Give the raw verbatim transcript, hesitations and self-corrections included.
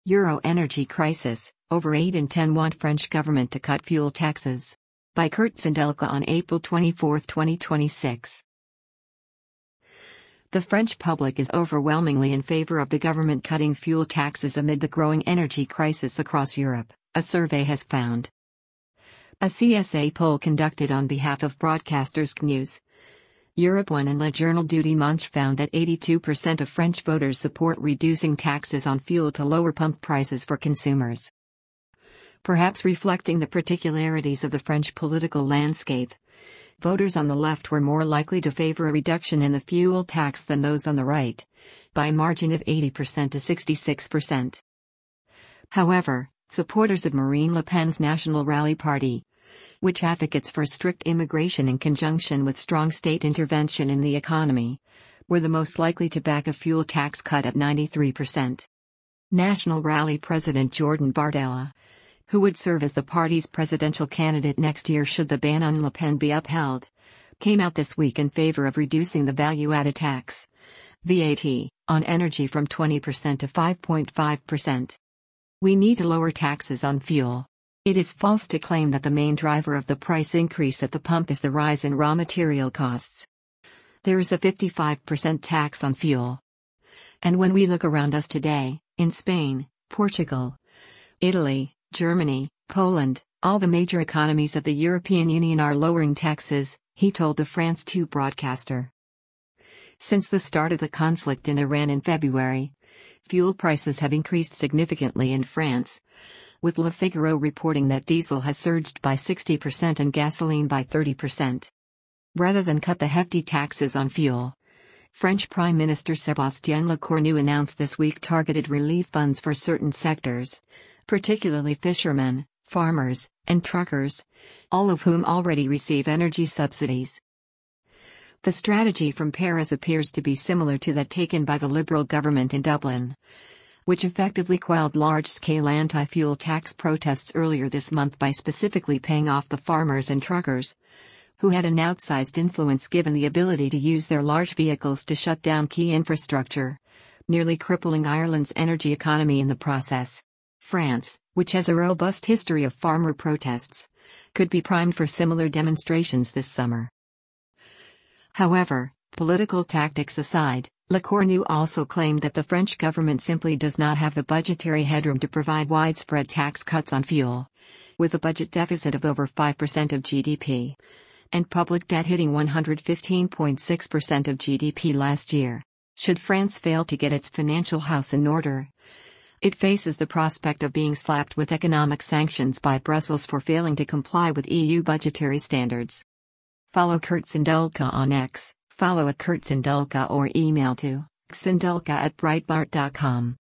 Euro energy crisis, over eight in ten want French government to cut fuel taxes. By Kurt Sindelka on April twenty-fourth, twenty twenty-six. The French public is overwhelmingly in favor of the government cutting fuel taxes amid the growing energy crisis across Europe, a survey has found. A C S A poll conducted on behalf of broadcasters C News, Europe one and Le Journal du Dimanche found that eighty-two percent of French voters support reducing taxes on fuel to lower pump prices for consumers. Perhaps reflecting the particularities of the French political landscape, voters on the left were more likely to favor a reduction in the fuel tax than those on the right, by a margin of eighty percent to sixty-six percent. However, supporters of Marine Le Pen's National Rally Party, which advocates for strict immigration in conjunction with strong state intervention in the economy, were the most likely to back a fuel tax cut at ninety-three percent. National Rally President Jordan Bardella, who would serve as the party's presidential candidate next year should the ban on Le Pen be upheld, came out this week in favor of reducing the value-added tax, V A T, on energy from twenty percent to five point five percent. We need to lower taxes on fuel. It is false to claim that the main driver of the price increase at the pump is the rise in raw material costs. There is a fifty-five percent tax on fuel. And when we look around us today, in Spain, Portugal, Italy, Germany, Poland, all the major economies of the European Union are lowering taxes, he told the France two broadcaster. Since the start of the conflict in Iran in February, fuel prices have increased significantly in France, with Le Figaro reporting that diesel has surged by sixty percent and gasoline by thirty percent. Rather than cut the hefty taxes on fuel, French Prime Minister Sébastien Lecornu announced this week targeted relief funds for certain sectors, particularly fishermen, farmers, and truckers, all of whom already receive energy subsidies. The strategy from Paris appears to be similar to that taken by the Liberal government in Dublin, which effectively quelled large-scale anti-fuel tax protests earlier this month by specifically paying off the farmers and truckers, who had an outsized influence given the ability to use their large vehicles to shut down key infrastructure, nearly crippling Ireland's energy economy in the process. France, which has a robust history of farmer protests, could be primed for similar demonstrations this summer. However, political tactics aside, Lecornu also claimed that the French government simply does not have the budgetary headroom to provide widespread tax cuts on fuel, with a budget deficit of over five percent of G D P, and public debt hitting one hundred fifteen point six percent of G D P last year. Should France fail to get its financial house in order, it faces the prospect of being slapped with economic sanctions by Brussels for failing to comply with E U budgetary standards. Follow Kurt Sindelka on X. Follow at Kurt Sindelka or email to sindelka at breitbart dot com.